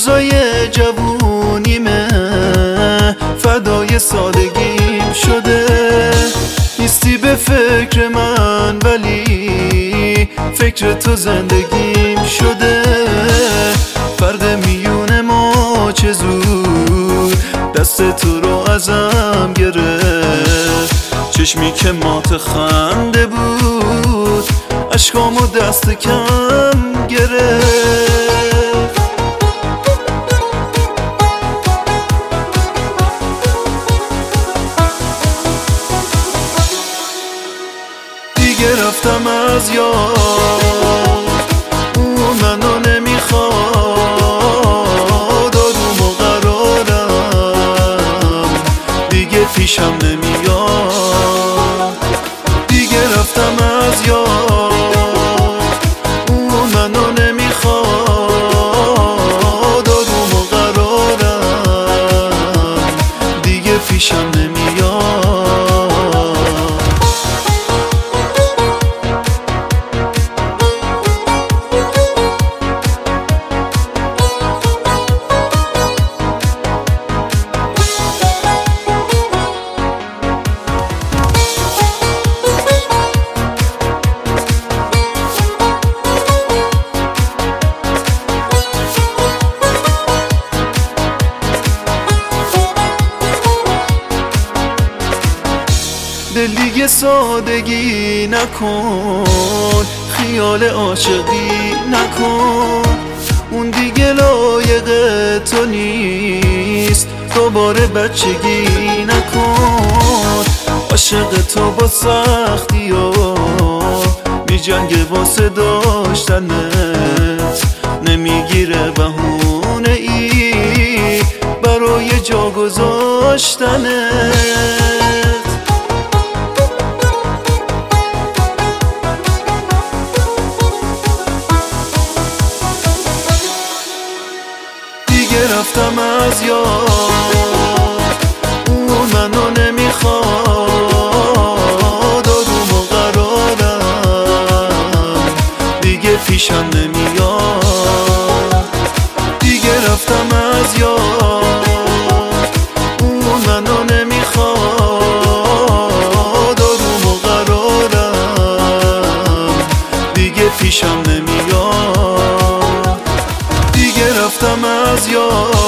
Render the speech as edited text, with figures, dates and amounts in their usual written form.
روزای جوونیمه فدای سادگیم شده. نیستی به فکر من ولی فکر تو زندگیم شده. فرق میون ما چه زود دست تو رو ازم گرفت. چشمی که مات خنده بود اشکامو دست کم گرفت. دیگه رفتم از یاد، اون منو نمیخواد. آروم و قرارم دیگه پیشم نمیاد. دیگه رفتم از یاد، اون منو نمیخواد. آروم و قرارم دیگه پیشم نمیاد. دل دیگه سادگی نکن، خیال عاشقی نکن. اون دیگه لایق تو نیست، دوباره بچگی نکن. عاشق تو با سختی ها میجنگه واسه داشتنت، نمیگیره بهونه ای برای جا گذاشتنت. دیگه رفتم از یاد، اون منو نمیخواد. آروم و قرارم دیگه پیشم نمیاد. دیگه رفتم از یاد، اون منو نمیخواد. آروم و قرارم دیگه پیشم نمیاد. دیگه رفتم از یاد.